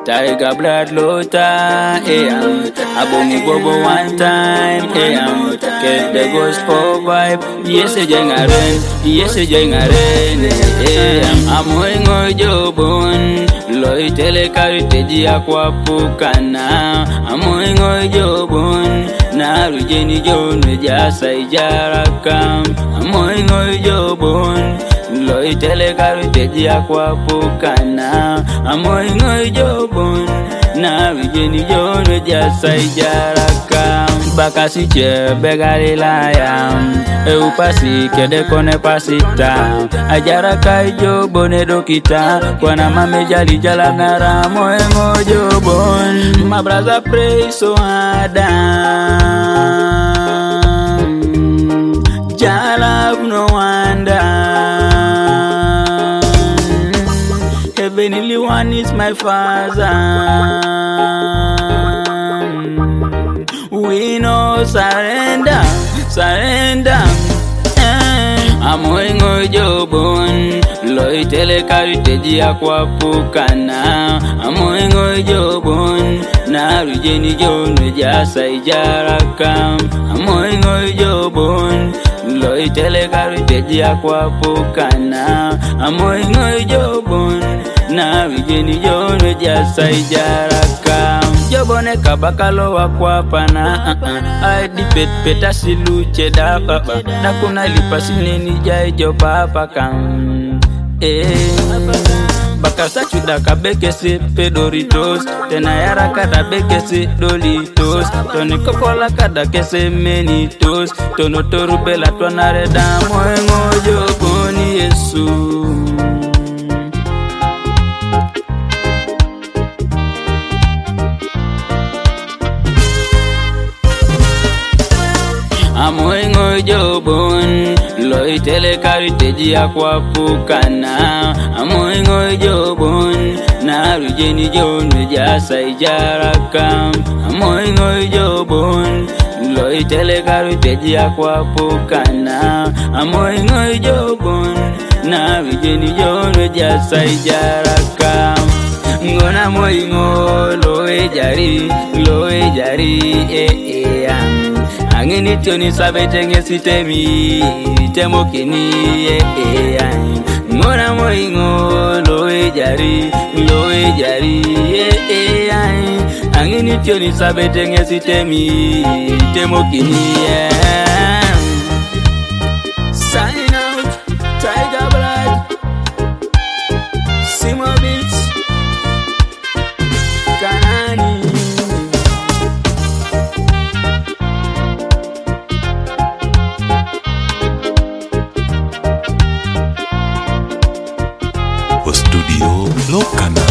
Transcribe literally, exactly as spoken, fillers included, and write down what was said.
Tiger blood lota, eh am. Abongi bobo one time, eh am. Get the gospel vibe, yes a jengaren, yes a jengaren, eh am. Amoy ngoy jobon, loy tele kariteji akwa pukana. Amoy ngoy jobon, na rujeni jone jasa ijarakam. Amoy ngoy jobon, loy tele kariteji akwa pukana. Amoy ngoy jobon, na rujeni jone jasa ijarakam. Bakasi che begari layam, e upasi kede kone pasita. Ajaraka jobone dokita, kwana mame jali jala nara moe ngojobon. My brother pray so hard, jala no wonder. Heavenly one is my father. We no surrender, surrender. Amoy ngoy jobon, loy tele kariteji akwa pukana. Amoy ngoy jobon, na rujeni jone jasa ijarakam. Amoy ngoy jobon, loy tele kariteji akwa pukana. Amoy ngoy jobon, na rujeni jone jasa ijarakam. Jobone kabakalo wakwa pana, I dipet peta silu cheda papa. Na kuna lipasi nini jai jo papa kam. Eh, bakasa chuda kabeke se pedoritos, tena yara kada beke se dolitos, toni kokola kada kese menitos, tono toru bela tuanare damo ngojo boni Yesu. Amoy ngoy jobon, loy tele kariteji akwa pukana. Amoy ngoy jobon, na rujeni jone jasa ijarakam. Amoy ngoy jobon, loy tele kariteji akwa pukana. Amoy ngoy jobon, na rujeni jone jasa ijarakam. Ngona moy ngo loe jari, loe jari, eh eh am. Angini tioni sabe tenge sitemi, temo kini eh eh ay. Ngona moingo loe jari, loe jari eh eh ay. Angini tioni sabe tenge sitemi, temo kini eh. Sign out, Tiger blood, Simo beats, Kanani. Studio Lokana.